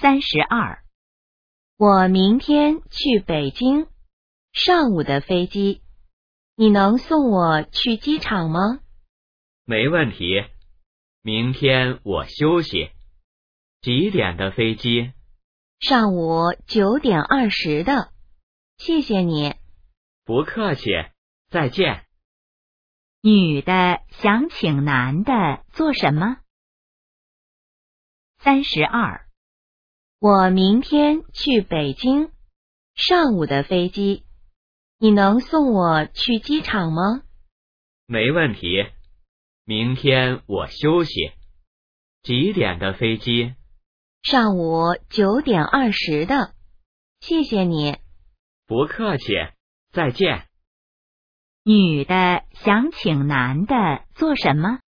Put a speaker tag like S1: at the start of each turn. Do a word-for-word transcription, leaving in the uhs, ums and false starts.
S1: 三十二。我明天去北京，上午的飞机，你能送我去机场吗？
S2: 没问题，明天我休息。几点的飞机？
S1: 上午九点二十的。谢谢你。
S2: 不客气，再见。
S1: 女的想请男的做什么？三十二。我明天去北京，上午的飞机，你能送我去机场吗？
S2: 没问题，明天我休息。几点的飞机？
S1: 上午九点二十的。谢谢你。
S2: 不客气，再见。
S1: 女的想请男的做什么？